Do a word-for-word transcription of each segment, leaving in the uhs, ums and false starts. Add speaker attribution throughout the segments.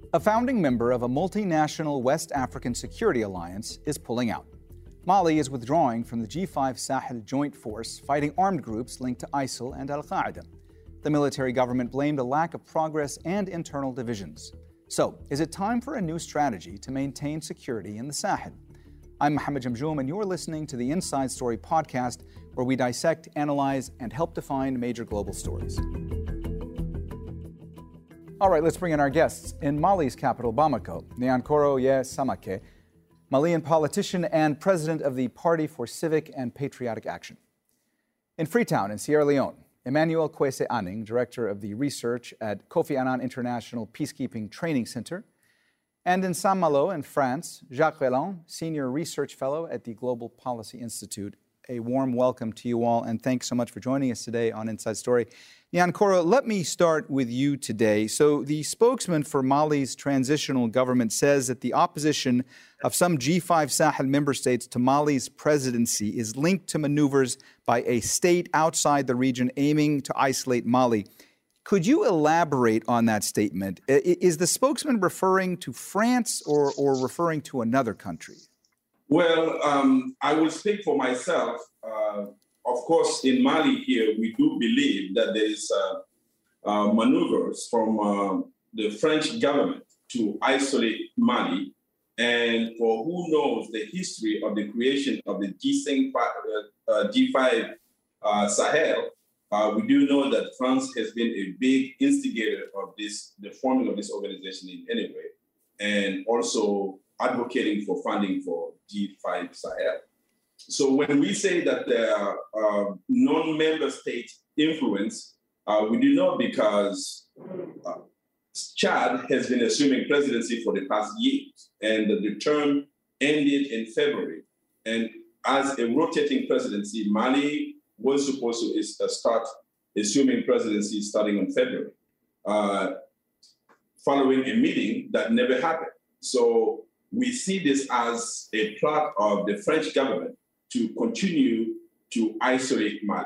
Speaker 1: A founding member of a multinational West African security alliance is pulling out. Mali is withdrawing from the G five Sahel joint force, fighting armed groups linked to ISIL and Al-Qaeda. The military government blamed a lack of progress and internal divisions. So, is it time for a new strategy to maintain security in the Sahel? I'm Mohammed Jamjoom, and you're listening to the Inside Story podcast, where we dissect, analyze, and help define major global stories. All right, let's bring in our guests. In Mali's capital, Bamako, Niankoro Ye Samake, Malian politician and president of the Party for Civic and Patriotic Action. In Freetown, in Sierra Leone, Emmanuel Kwesi Anning, director of the research at Kofi Annan International Peacekeeping Training Center. And in Saint-Malo, in France, Jacques Vellon, senior research fellow at the Global Policy Institute. A warm welcome to you all, and thanks so much for joining us today on Inside Story. Niankoro, let me start with you today. So the spokesman for Mali's transitional government says that the opposition of some G five Sahel member states to Mali's presidency is linked to maneuvers by a state outside the region aiming to isolate Mali. Could you elaborate on that statement? Is the spokesman referring to France or, or referring to another country?
Speaker 2: Well, um, I will speak for myself. Uh, of course, in Mali here, we do believe that there is uh, uh, maneuvers from uh, the French government to isolate Mali. And for who knows the history of the creation of the G five uh, Sahel, uh, we do know that France has been a big instigator of this, the forming of this organization in any way, and also advocating for funding for G five Sahel. So when we say that there are uh, non-member state influence, uh, we do not because uh, Chad has been assuming presidency for the past years, and the term ended in February. And as a rotating presidency, Mali was supposed to start assuming presidency starting in February, uh, following a meeting that never happened. So we see this as a plot of the French government to continue to isolate Mali.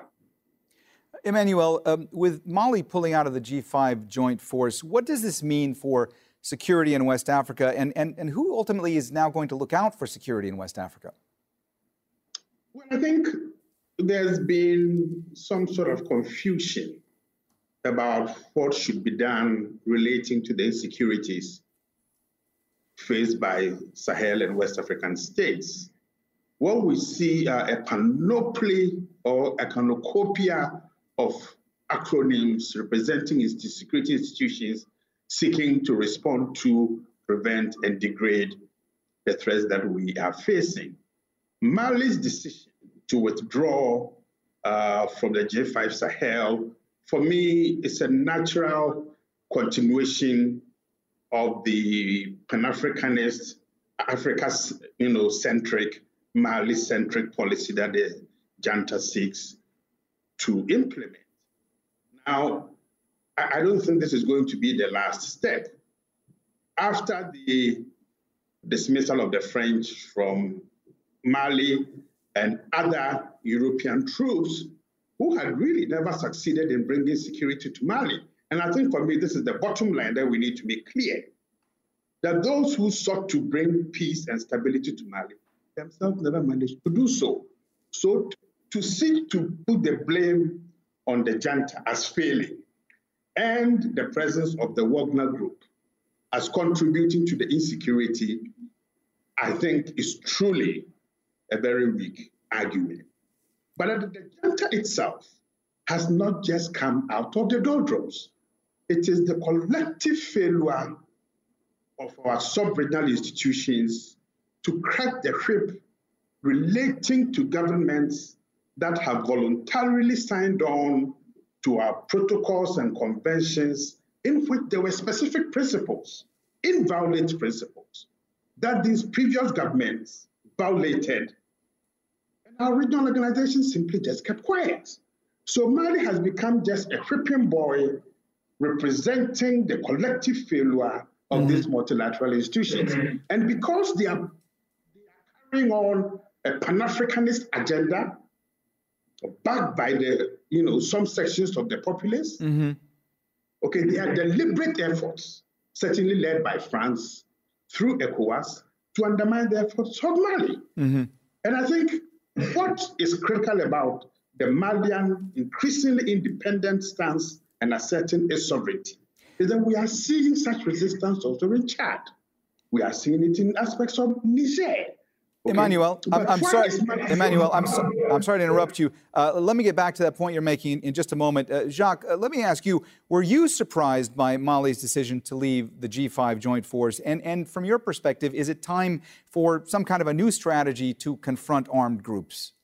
Speaker 1: Emmanuel, um, with Mali pulling out of the G five joint force, what does this mean for security in West Africa, and, and, and who ultimately is now going to look out for security in West Africa?
Speaker 3: Well, I think there's been some sort of confusion about what should be done relating to the insecurities faced by Sahel and West African states. What we see are a panoply or a cornucopia of acronyms representing security institutions seeking to respond to, prevent, and degrade the threats that we are facing. Mali's decision to withdraw uh, from the G five Sahel, for me, is a natural continuation of the Pan-Africanist, Africa, you know, centric, Mali-centric policy that the junta seeks to implement. Now, I don't think this is going to be the last step. After the dismissal of the French from Mali and other European troops who had really never succeeded in bringing security to Mali. And I think for me, this is the bottom line that we need to make clear, that those who sought to bring peace and stability to Mali themselves never managed to do so. So to seek to put the blame on the junta as failing and the presence of the Wagner Group as contributing to the insecurity, I think is truly a very weak argument. But the junta itself has not just come out of the doldrums. It is the collective failure of our sub-regional institutions to crack the whip relating to governments that have voluntarily signed on to our protocols and conventions in which there were specific principles, inviolate principles, that these previous governments violated, and our regional organizations simply just kept quiet. So Mali has become just a whipping boy representing the collective failure of mm-hmm. these multilateral institutions. Mm-hmm. And because they are, they are carrying on a Pan-Africanist agenda backed by the, you know, some sections of the populace, mm-hmm. okay, they are deliberate efforts certainly led by France, through ECOWAS, to undermine the efforts of Mali. Mm-hmm. And I think what is critical about the Malian increasingly independent stance and asserting its sovereignty is that we are seeing such resistance also in Chad. We are seeing it in aspects of Niger.
Speaker 1: Okay. Emmanuel, I'm, I'm sorry. Emmanuel, I'm, so, I'm sorry to interrupt you. Uh, let me get back to that point you're making in just a moment. Uh, Jacques, uh, let me ask you, were you surprised by Mali's decision to leave the G five joint force? And, and from your perspective, is it time for some kind of a new strategy to confront armed groups?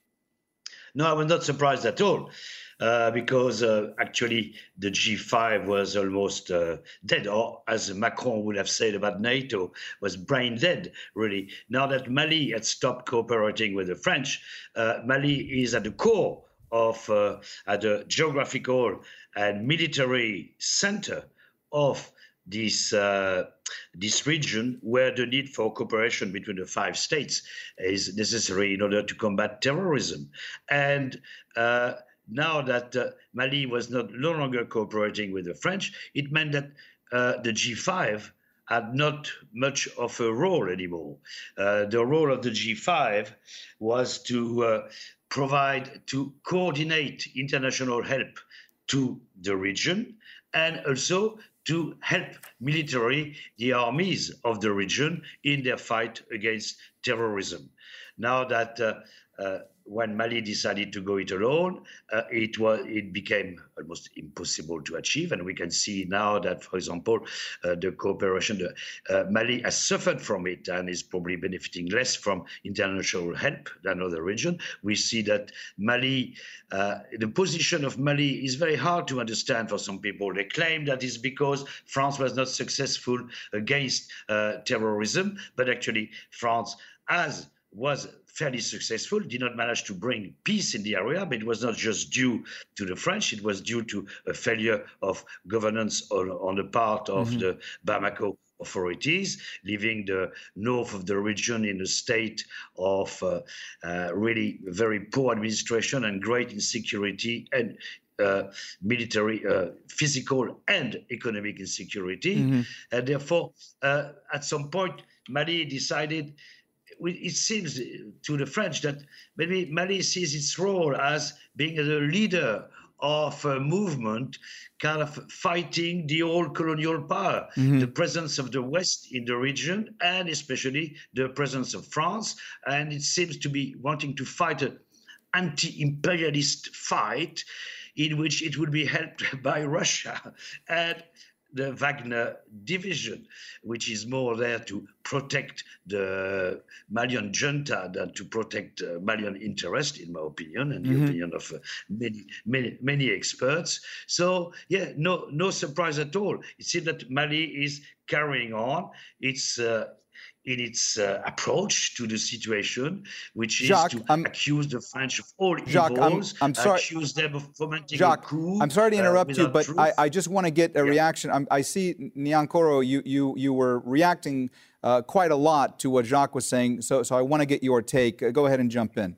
Speaker 4: No, I was not surprised at all. Uh, because uh, actually the G five was almost uh, dead, or as Macron would have said about NATO, was brain dead, really. Now that Mali had stopped cooperating with the French, uh, Mali is at the core of, uh, at a geographical and military center of this uh, this region, where the need for cooperation between the five states is necessary in order to combat terrorism. And uh, now that uh, Mali was not no longer cooperating with the French, it meant that uh, the G five had not much of a role anymore. Uh, the role of the G five was to uh, provide, to coordinate international help to the region, and also to help militarily the armies of the region in their fight against terrorism. Now that uh, uh, when Mali decided to go it alone, uh, it was it became almost impossible to achieve, and we can see now that, for example, uh, the cooperation, the, uh, Mali has suffered from it and is probably benefiting less from international help than other regions. We see that Mali, uh, the position of Mali is very hard to understand for some people. They claim that it's because France was not successful against uh, terrorism, but actually France has was fairly successful, did not manage to bring peace in the area, but it was not just due to the French, it was due to a failure of governance on, on the part of mm-hmm. the Bamako authorities, leaving the north of the region in a state of uh, uh, really very poor administration and great insecurity and uh, military, uh, physical and economic insecurity. Mm-hmm. And therefore, uh, at some point, Mali decided, it seems to the French that maybe Mali sees its role as being the leader of a movement kind of fighting the old colonial power, mm-hmm. the presence of the West in the region, and especially the presence of France. And it seems to be wanting to fight an anti-imperialist fight in which it would be helped by Russia and the Wagner division, which is more there to protect the Malian junta than to protect uh, Malian interest, in my opinion, and mm-hmm. the opinion of uh, many, many, many experts. So, yeah, no, no surprise at all. It seems that Mali is carrying on its uh, in its uh, approach to the situation, which is
Speaker 1: Jacques,
Speaker 4: to
Speaker 1: I'm,
Speaker 4: accuse the French of all
Speaker 1: Jacques,
Speaker 4: evils,
Speaker 1: I'm, I'm sorry.
Speaker 4: accuse them of fomenting
Speaker 1: Jacques,
Speaker 4: a coup.
Speaker 1: I'm sorry to interrupt
Speaker 4: uh,
Speaker 1: you, but I, I just want to get a
Speaker 4: yeah.
Speaker 1: reaction. I'm, I see, Niankoro, you, you, you were reacting uh, quite a lot to what Jacques was saying, so, so I want to get your take. Uh, go ahead and jump in.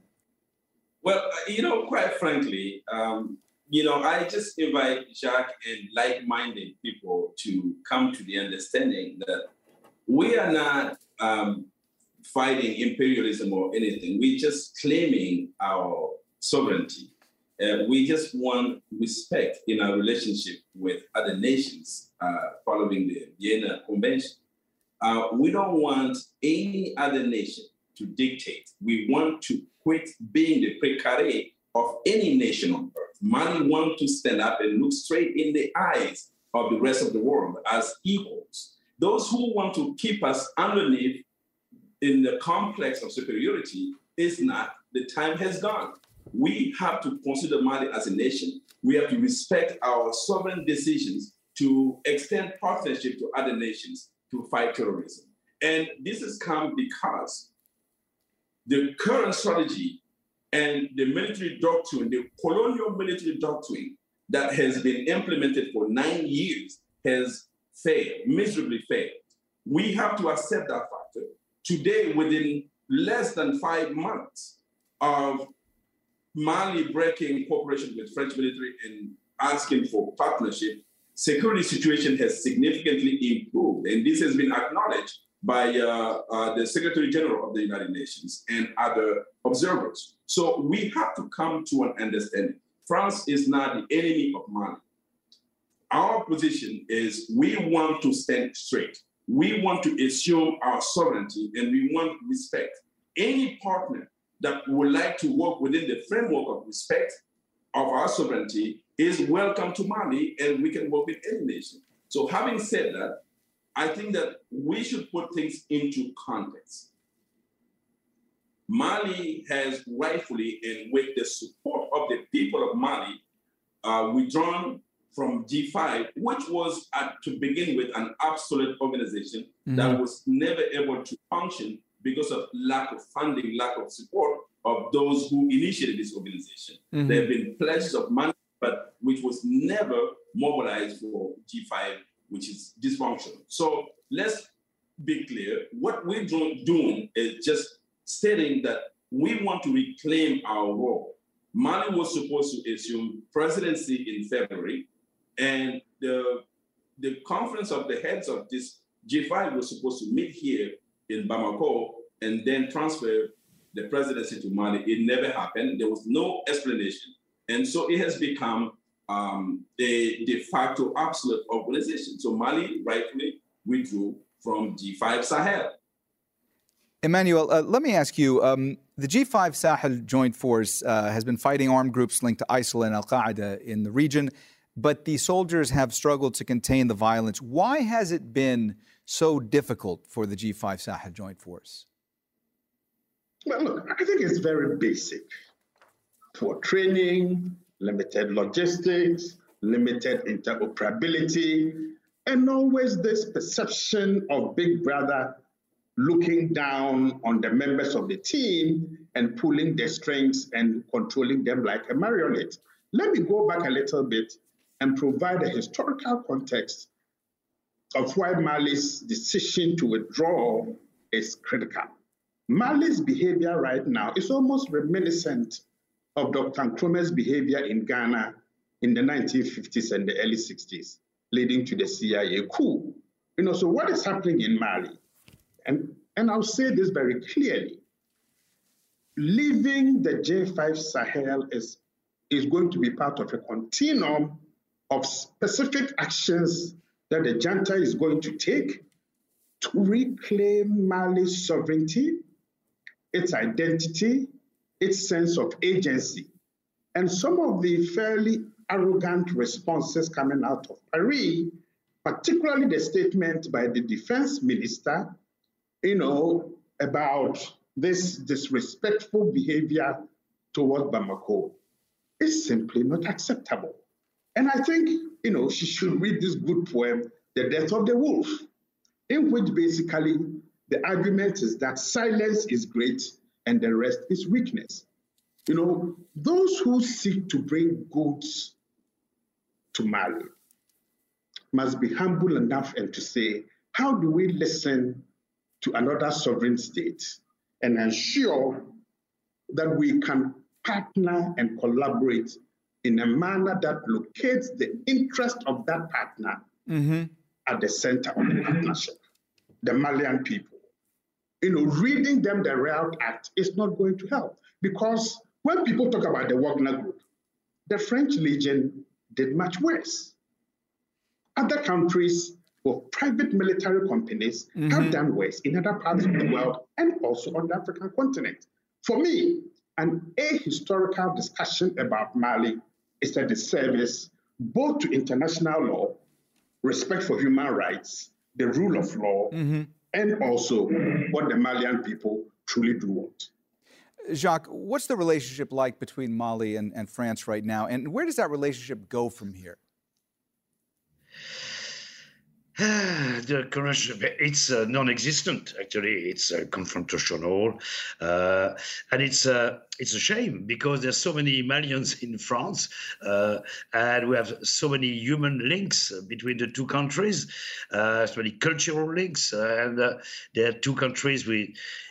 Speaker 2: Well, you know, quite frankly, um, you know, I just invite Jacques and like-minded people to come to the understanding that we are not um, fighting imperialism or anything. We're just claiming our sovereignty. Uh, we just want respect in our relationship with other nations uh, following the Vienna Convention. Uh, we don't want any other nation to dictate. We want to quit being the précaré of any nation on earth. Mali wants to stand up and look straight in the eyes of the rest of the world as equals. Those who want to keep us underneath in the complex of superiority is not, the time has gone. We have to consider Mali as a nation. We have to respect our sovereign decisions to extend partnership to other nations to fight terrorism. And this has come because the current strategy and the military doctrine, the colonial military doctrine that has been implemented for nine years has failed, miserably failed. We have to accept that factor. Today, within less than five months of Mali breaking cooperation with French military and asking for partnership, security situation has significantly improved, and this has been acknowledged by uh, uh, the Secretary General of the United Nations and other observers. So we have to come to an understanding. France is not the enemy of Mali. Our position is we want to stand straight. We want to assume our sovereignty, and we want respect. Any partner that would like to work within the framework of respect of our sovereignty is welcome to Mali, and we can work with any nation. So having said that, I think that we should put things into context. Mali has rightfully, and with the support of the people of Mali, uh, withdrawn from G five, which was, uh, to begin with, an obsolete organization mm-hmm. that was never able to function because of lack of funding, lack of support of those who initiated this organization. Mm-hmm. There have been pledges of money, but which was never mobilized for G five, which is dysfunctional. So let's be clear. What we're doing is just stating that we want to reclaim our role. Mali was supposed to assume presidency in February, and the, the conference of the heads of this G five was supposed to meet here in Bamako and then transfer the presidency to Mali. It never happened. There was no explanation. And so it has become um, a de facto obsolete organization. So Mali rightfully withdrew from G five Sahel.
Speaker 1: Emmanuel, uh, let me ask you, um, the G five Sahel Joint Force uh, has been fighting armed groups linked to ISIL and Al-Qaeda in the region, but the soldiers have struggled to contain the violence. Why has it been so difficult for the G five Sahel Joint Force?
Speaker 3: Well, look, I think it's very basic. Poor training, limited logistics, limited interoperability, and always this perception of Big Brother looking down on the members of the team and pulling their strings and controlling them like a marionette. Let me go back a little bit and provide a historical context of why Mali's decision to withdraw is critical. Mali's behavior right now is almost reminiscent of Doctor Nkrumah's behavior in Ghana in the nineteen fifties and the early sixties, leading to the C I A coup. You know, so what is happening in Mali? And, and I'll say this very clearly. Leaving the G five Sahel is, is going to be part of a continuum of specific actions that the junta is going to take to reclaim Mali's sovereignty, its identity, its sense of agency. And some of the fairly arrogant responses coming out of Paris, particularly the statement by the defense minister, you know, about this disrespectful behavior towards Bamako, is simply not acceptable. And I think, you know, she should read this good poem, The Death of the Wolf, in which basically the argument is that silence is great and the rest is weakness. You know, those who seek to bring goods to Mali must be humble enough and to say, how do we listen to another sovereign state and ensure that we can partner and collaborate in a manner that locates the interest of that partner mm-hmm. at the center of the partnership, the Malian people. You know, reading them the Real Act is not going to help, because when people talk about the Wagner Group, the French Legion did much worse. Other countries with private military companies mm-hmm. have done worse in other parts of the world and also on the African continent. For me, an ahistorical discussion about Mali is a disservice both to international law, respect for human rights, the rule of law, mm-hmm. and also what the Malian people truly do want.
Speaker 1: Jacques, what's the relationship like between Mali and, and France right now, and where does that relationship go from here?
Speaker 4: The corruption, it's uh, non-existent, actually. It's uh, confrontational. Uh, and it's, uh, it's a shame because there's so many Malians in France uh, and we have so many human links between the two countries, uh, so many cultural links. Uh, and uh, there are two countries we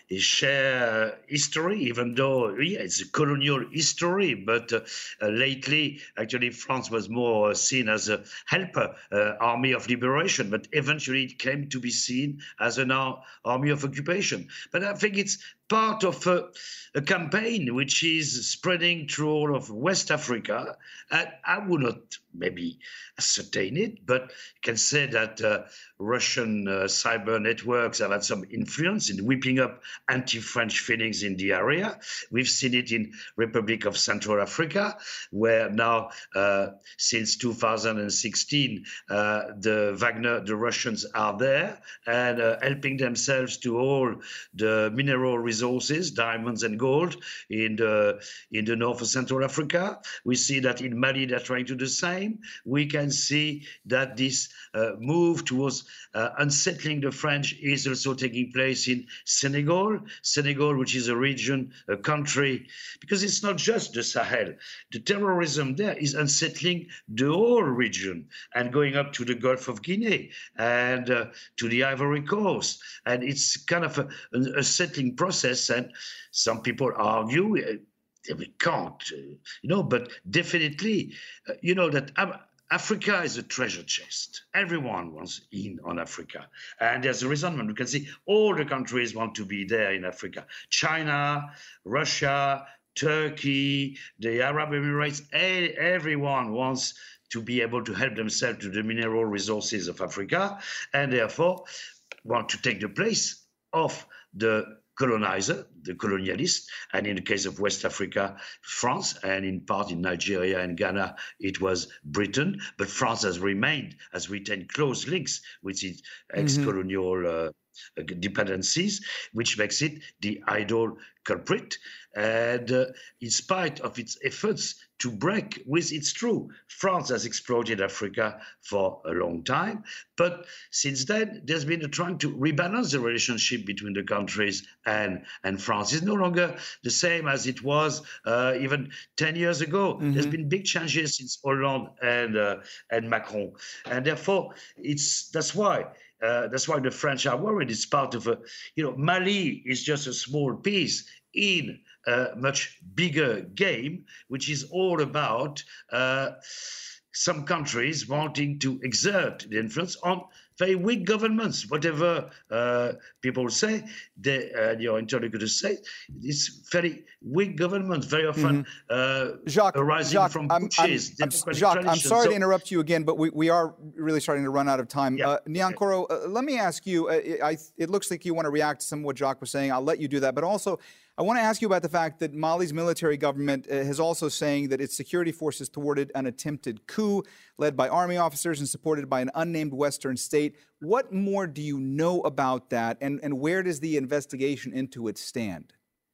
Speaker 4: share history, even though yeah, it's a colonial history, but uh, uh, lately, actually, France was more seen as a helper, uh, army of liberation, but eventually it came to be seen as an ar army of occupation. But I think it's part of a, a campaign which is spreading through all of West Africa. And I would not maybe ascertain it, but can say that uh, Russian uh, cyber networks have had some influence in whipping up anti-French feelings in the area. We've seen it in Republic of Central Africa, where now, uh, since two thousand sixteen, uh, the Wagner, the Russians are there and uh, helping themselves to all the mineral resources, diamonds and gold in the, in the north of Central Africa. We see that in Mali, they're trying to do the same. We can see that this uh, move towards uh, unsettling the French is also taking place in Senegal. Senegal, which is a region, a country, because it's not just the Sahel. The terrorism there is unsettling the whole region and going up to the Gulf of Guinea and uh, to the Ivory Coast. And it's kind of a, a settling process. And some people argue uh, we can't, uh, you know, but definitely, uh, you know, that um, Africa is a treasure chest. Everyone wants in on Africa. And there's a resentment. You can see all the countries want to be there in Africa. China, Russia, Turkey, the Arab Emirates, everyone wants to be able to help themselves to the mineral resources of Africa, and therefore want to take the place of the colonizer, the colonialist, and in the case of West Africa, France, and in part in Nigeria and Ghana, it was Britain. But France has remained, has retained close links with its ex-colonial mm-hmm. uh, dependencies, which makes it the idle culprit. And uh, in spite of its efforts to break with, it's true, France has exploited Africa for a long time. But since then, there's been a trying to rebalance the relationship between the countries, and, and France is no longer the same as it was uh, even ten years ago. Mm-hmm. There's been big changes since Hollande and, uh, and Macron. And therefore, it's that's why Uh, that's why the French are worried. It's part of a, you know, Mali is just a small piece in a much bigger game, which is all about uh, some countries wanting to exert the influence on very weak governments. Whatever uh, people say, they, uh, your interlocutors say, it's very weak governments, very often mm-hmm. uh,
Speaker 1: Jacques,
Speaker 4: arising
Speaker 1: Jacques,
Speaker 4: from
Speaker 1: I'm,
Speaker 4: Bush's
Speaker 1: I'm, I'm, Jacques, I'm sorry
Speaker 4: so,
Speaker 1: to interrupt you again, but we, we are really starting to run out of time.
Speaker 4: Yeah.
Speaker 1: Uh, Niankoro, uh, let me ask you, uh, I, it looks like you want to react to some of what Jacques was saying. I'll let you do that. But also, I want to ask you about the fact that Mali's military government uh, is also saying that its security forces thwarted an attempted coup led by army officers and supported by an unnamed Western state. What more do you know about that, and, and where does the investigation into it stand?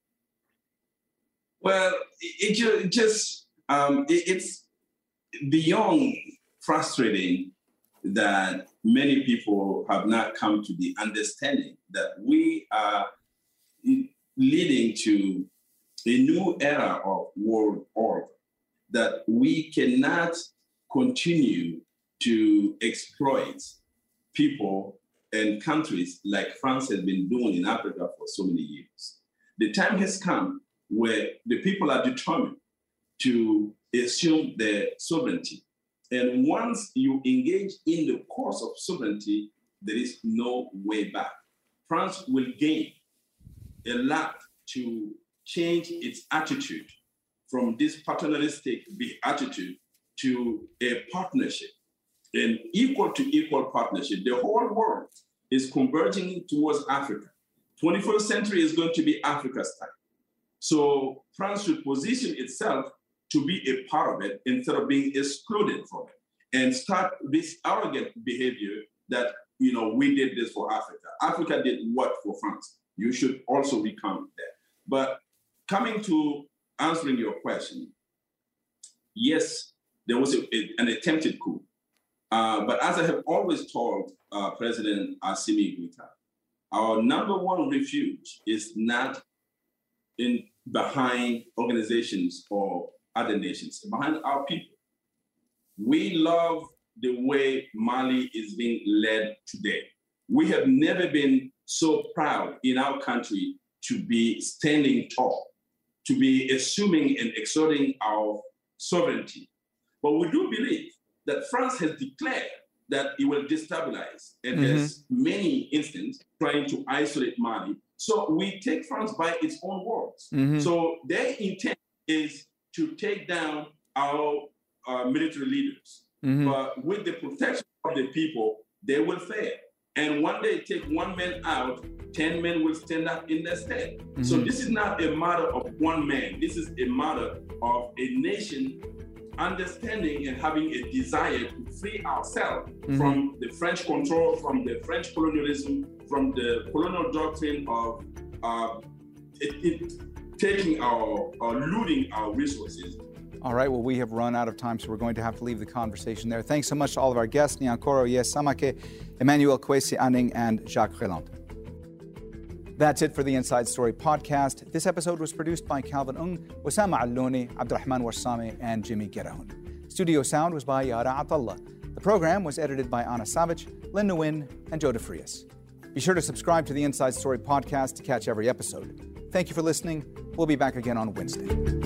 Speaker 2: Well, it, it just, um, it, it's beyond frustrating that many people have not come to the understanding that we are leading to a new era of world order, that we cannot continue to exploit people and countries like France has been doing in Africa for so many years. The time has come where the people are determined to assume their sovereignty. And once you engage in the course of sovereignty, there is no way back. France will gain a lot to change its attitude from this paternalistic attitude to a partnership, an equal to equal partnership. The whole world is converging towards Africa. twenty-first century is going to be Africa's time. So France should position itself to be a part of it instead of being excluded from it, and start this arrogant behavior that, you know, we did this for Africa. Africa did what for France? You should also become that. But coming to answering your question, yes, there was a, a, an attempted coup. Uh, but as I have always told uh, President Assimi Goïta, our number one refuge is not in behind organizations or other nations, behind our people. We love the way Mali is being led today. We have never been so proud in our country to be standing tall, to be assuming and exerting our sovereignty. But we do believe that France has declared that it will destabilize and mm-hmm. has many instances trying to isolate Mali. So we take France by its own words. Mm-hmm. So their intent is to take down our uh, military leaders. Mm-hmm. But with the protection of the people, they will fail. And one day, take one man out, ten men will stand up in their stead. Mm-hmm. So this is not a matter of one man. This is a matter of a nation understanding and having a desire to free ourselves mm-hmm. from the French control, from the French colonialism, from the colonial doctrine of uh, it, it, taking our, or looting our resources.
Speaker 1: All right, well, we have run out of time, so we're going to have to leave the conversation there. Thanks so much to all of our guests, Niankoro Ye-Samake, Emmanuel Kwesi Aning, and Jacques Relante. That's it for the Inside Story podcast. This episode was produced by Calvin Ung, Osama Allouni, Abdurrahman Warsame, and Jimmy Gerahun. Studio sound was by Yara Atallah. The program was edited by Anna Savage, Lynn Nguyen, and Joe DeFrias. Be sure to subscribe to the Inside Story podcast to catch every episode. Thank you for listening. We'll be back again on Wednesday.